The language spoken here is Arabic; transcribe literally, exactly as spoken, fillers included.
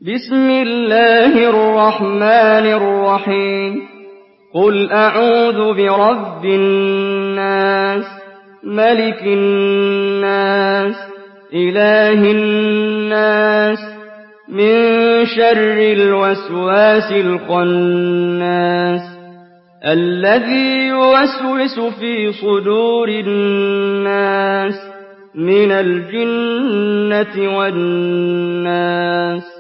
بسم الله الرحمن الرحيم قل أعوذ برب الناس ملك الناس إله الناس من شر الوسواس الخناس الذي يوسوس في صدور الناس من الجنة والناس